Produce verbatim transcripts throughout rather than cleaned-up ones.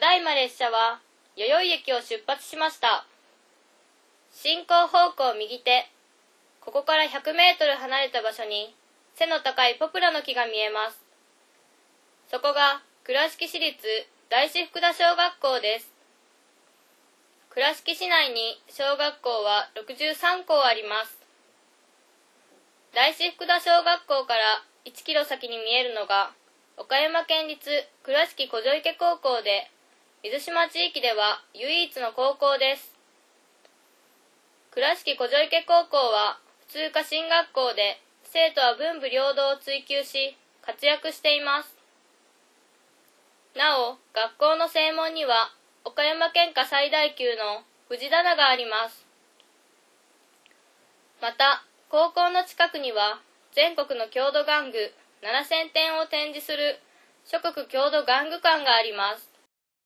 だいま列車は代々木駅を出発しました。進行方向右手、ここからひゃくメートル離れた場所に背の高いポプラの木が見えます。そこが倉敷市立大師福田小学校です。倉敷市内に小学校はろくじゅうさんこうあります。大師福田小学校からいちキロ先に見えるのが岡山県立倉敷古城池高校で、水島地域では唯一の高校です。倉敷古城池高校は普通科進学校で、生徒は文武両道を追求し活躍しています。なお、学校の正門には岡山県下最大級の藤棚があります。また、高校の近くには全国の郷土玩具ななせんてんを展示する諸国郷土玩具館があります。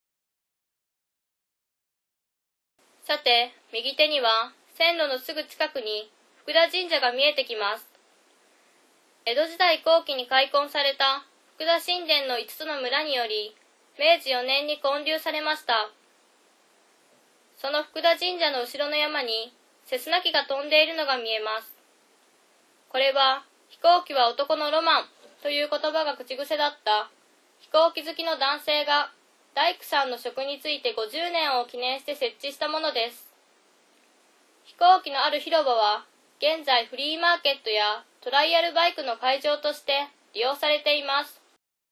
さて、右手には線路のすぐ近くに福田神社が見えてきます。江戸時代後期に開墾された福田神殿のいつつの村により、めいじよねんに建立されました。その福田神社の後ろの山にセスナ機が飛んでいるのが見えます。これは、飛行機は男のロマンという言葉が口癖だった飛行機好きの男性が大工さんの職についてごじゅうねんを記念して設置したものです。飛行機のある広場は現在フリーマーケットやトライアルバイクの会場として利用されています。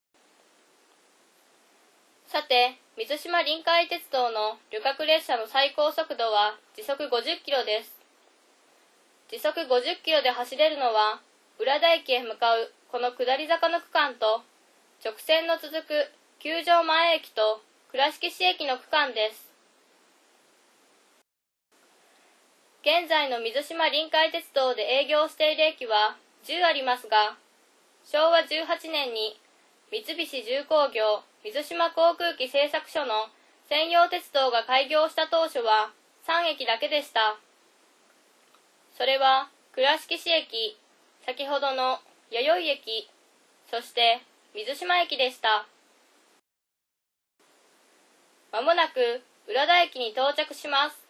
さて、水島臨海鉄道の旅客列車の最高速度は時速ごじゅっキロです。時速ごじゅっキロで走れるのは浦田駅へ向かうこの下り坂の区間と、直線の続く球場前駅と倉敷市駅の区間です。現在の水島臨海鉄道で営業している駅はじゅうありますが、しょうわじゅうはちねんに三菱重工業水島航空機製作所の専用鉄道が開業した当初はさんえきだけでした。それは倉敷市駅、先ほどの弥生駅、そして水島駅でした。まもなく浦田駅に到着します。